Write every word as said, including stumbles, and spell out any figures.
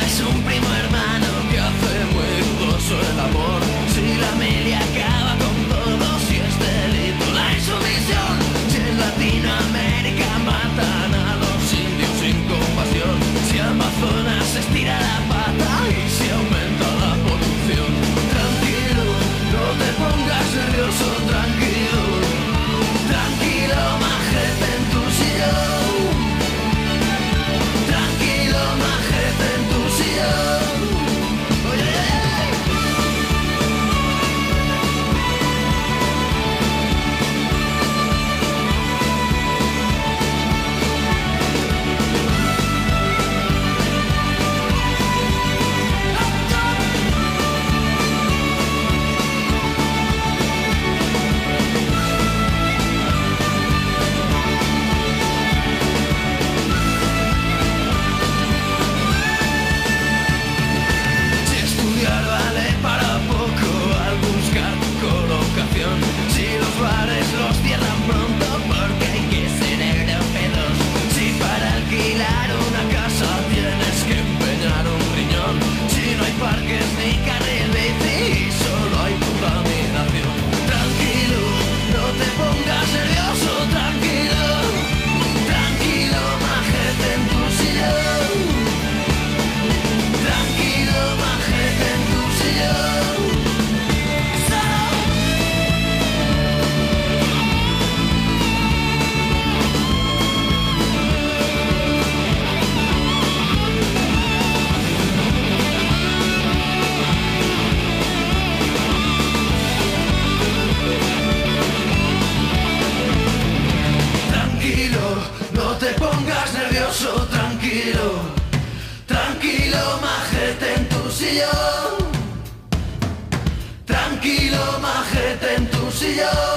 Es un primo hermano que hace muy dudoso el amor. Si la media acaba con todo, si es delito la insumisión. Si en Latinoamérica matan a los indios sin compasión. Si Amazonas estira la pata y si aumenta la polución. Tranquilo, no te pongas nervioso, tranquilo. Tranquilo, majete en tu sillón. Tranquilo, majete en tu sillón. Oye, si estudiar vale para poco al buscar tu colocación. Si los bares los cierran pronto porque hay que ser europeos. Si para alquilar una casa tienes que empeñar un riñón. Si no hay parques ni carril bici y solo hay contaminación. Tranquilo, no te pongas nervioso, tranquilo. Tranquilo, majete en tu sillón. Tranquilo, majete en tu sillón. Tranquilo, no te pongas nervioso, tranquilo. Tranquilo, majete en tu sillón. Tranquilo, majete en tu sillón.